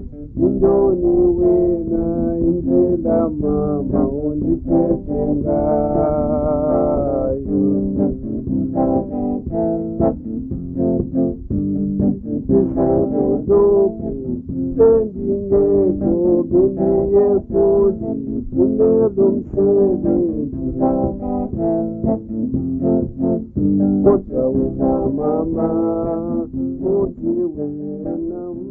indoni wena indlela mama undiphethe ngayo izololoku sendingekho bendiye futhi funelo msebenzi kodwa wena mama uthi wena